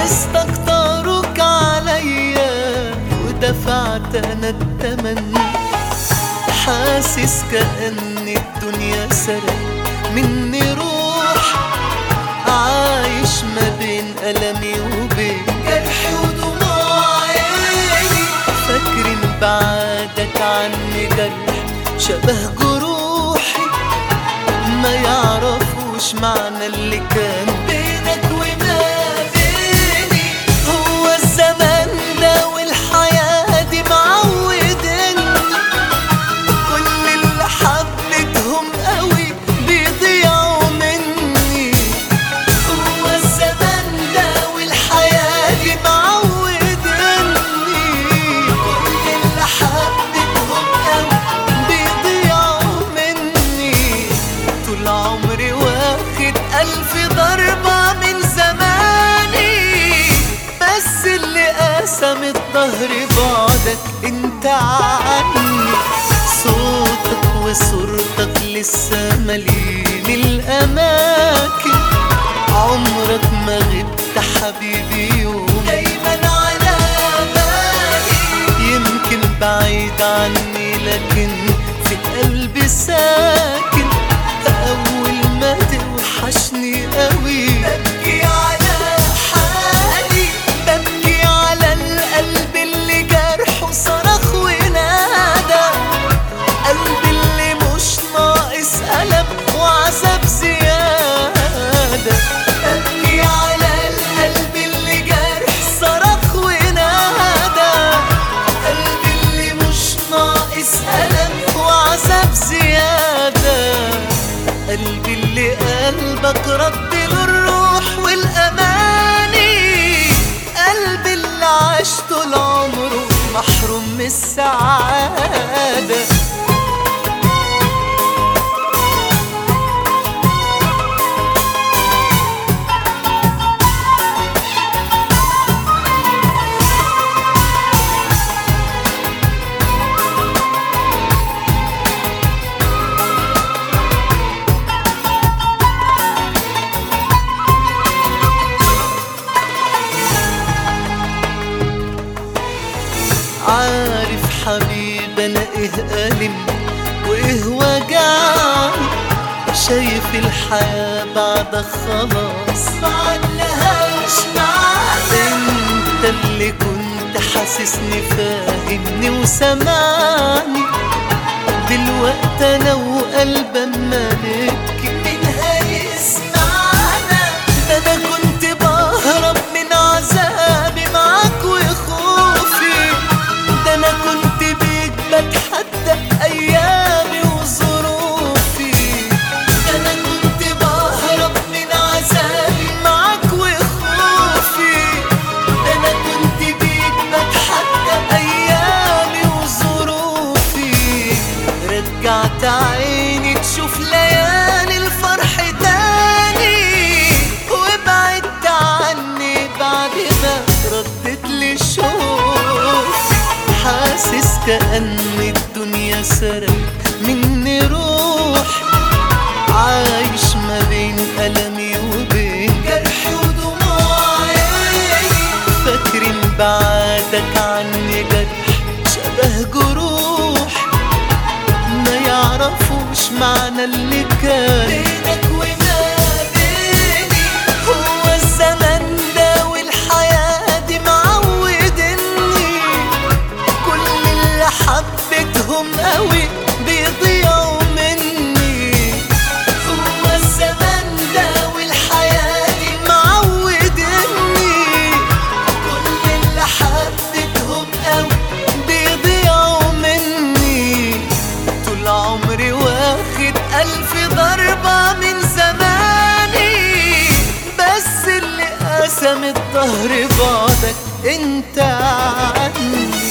استكتروك عليا ودفعت انا التمن، حاسس كأن الدنيا سرق مني روح، عايش ما بين ألمي وبين جرحي ودموع عيني. فاكر إن بعدك عني جرح شبه جروحي، ما يعرفوش معنى اللي كان بينك وما بيني. هو الزمن ده والحياة دي معودني، كل اللي حبيتهم قوي بيضيعوا مني. هو الزمن ده والحياة دي معودني، كل اللي حبيتهم قوي بيضيعوا مني. طول عمري واخد 1000 ضربة من زماني، بس اللي قسم الظهر بعدك انت عني. صوتك وصورتك لسه مالين الأماكن، عمرك ما غبت حبيبي يوم، دايما على بالي. يمكن بعيد عني لكن في قلبي ساكن، أول ما توحشني قوي ببكي على حالي، ببكي على القلب اللي جرحه صرخ ونادى، قلبي اللي مش ناقص ألم وعذاب زيادة. ببكي على القلب اللي جرح صرخ ونادى، قلبي اللي مش ناقص ألم وعذاب زيادة. قلبي اللي قلبك رد له الروح والأماني، قلبي اللي عاش طول عمره محروم من السعادة. عارف حبيب انا ايه ألم وايه وجعني، شايف الحياة بعدك خلاص معلهاش معنى. انت اللي كنت حاسسني فاهمني وسمعني، دلوقتي انا وقلب اما نبكي مين هيسمعنا. ده انا كنت بهرب من عذابي معاك وخوفي، ده انا كنت بيك بتحدى ايامي وظروفي، ده انا كنت بهرب من عذابي معاك وخوفي، ده انا كنت بيك بتحدى ايامي وظروفي. رجعت عيني تشوف ليالي الفرح تاني، وبعدت عني بعد ما ردت لي شوفي. حاسس كأن الدنيا سرق مني روح، عايش ما بين ألمي وبين جرحي ودموع عيني. فاكر إن بعدك عني جرح شبه جروح، ما يعرفوش معنى اللي كان بينك وما بيني. هو الزمن ده والحياة دي معودني، كل اللي حبيتهم قوي بيضيعوا مني. هو الزمن ده والحياة دي معودني، كل اللي حبيتهم قوي بيضيعوا مني. طول عمري واخد 1000 ضربة من زماني، بس اللي قسم الظهر بعدك انت عني.